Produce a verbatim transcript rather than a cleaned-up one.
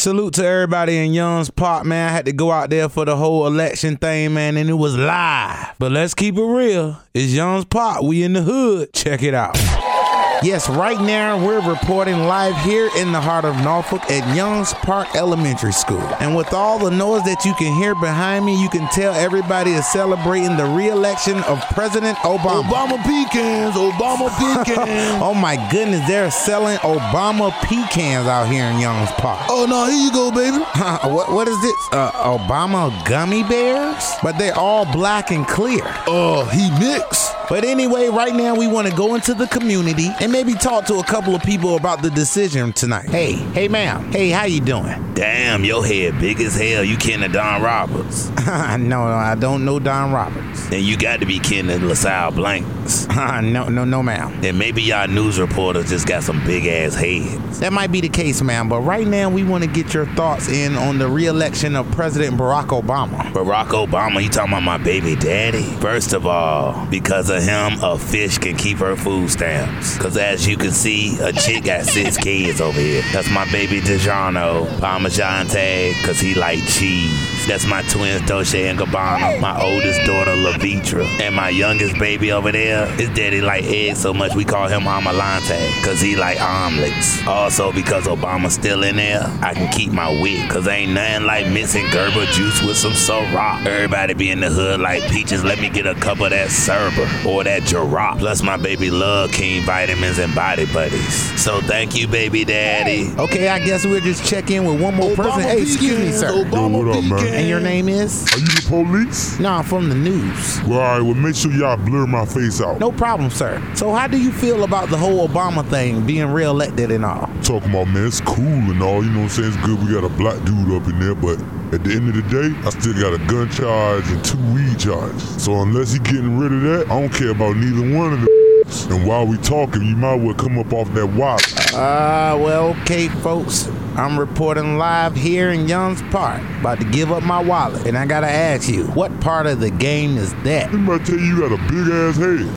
Salute to everybody in Young's Park, man. I had to go out there for the whole election thing, man, and it was live. But let's keep it real. It's Young's Park. We in the hood. Check it out. Yes, right now we're reporting live here in the heart of Norfolk at Young's Park Elementary School. And with all the noise that you can hear behind me, you can tell everybody is celebrating the re-election of President Obama. Obama pecans, Obama pecans. Oh my goodness, they're selling Obama pecans out here in Young's Park. Oh no, here you go, baby. Huh, what, what is this? Uh, Obama gummy bears? But they're all black and clear. Oh, uh, he mixed. But anyway, right now we want to go into the community and maybe talk to a couple of people about the decision tonight. Hey, hey ma'am. Hey, how you doing? Damn, your head big as hell. You kin of Don Roberts. no, no, I don't know Don Roberts. Then you got to be kin of LaSalle Blanks. no, no, no, ma'am. Then maybe y'all news reporters just got some big ass heads. That might be the case, ma'am. But right now we want to get your thoughts in on the re-election of President Barack Obama. Barack Obama, you talking about my baby daddy? First of all, because of him, a fish can keep her food stamps. Cause as you can see, a chick got six kids over here. That's my baby DiGiorno, Parmesan tag, cause he like cheese. That's my twins Dolce and Gabbana, my oldest daughter Lavitra, and my youngest baby over there, his daddy like eggs so much we call him Amalante, cause he like omelets. Also because Obama's still in there, I can keep my wit, cause ain't nothing like mixing Gerber juice with some Ciroc. Everybody be in the hood like Peaches, let me get a cup of that Cerber, or that Giraffe. Plus my baby love King vitamins and body buddies. So thank you, baby daddy. Okay, I guess we'll just check in with one more Obama person. Hey, excuse me, sir. Obama Yo, what up, man? And your name is? Are you the police? No, I'm from the news. Well, all right, well, make sure y'all blur my face out. No problem, sir. So how do you feel about the whole Obama thing, being re-elected and all? Talking about, man, it's cool and all, you know what I'm saying? It's good we got a black dude up in there, but at the end of the day, I still got a gun charge and two weed charges. So unless he getting rid of that, I don't care about neither one of them. And while we talking, you might well come up off that wallet. Ah, uh, well, okay, folks. I'm reporting live here in Young's Park. About to give up my wallet. And I gotta ask you, what part of the game is that? He might tell you you got a big ass head.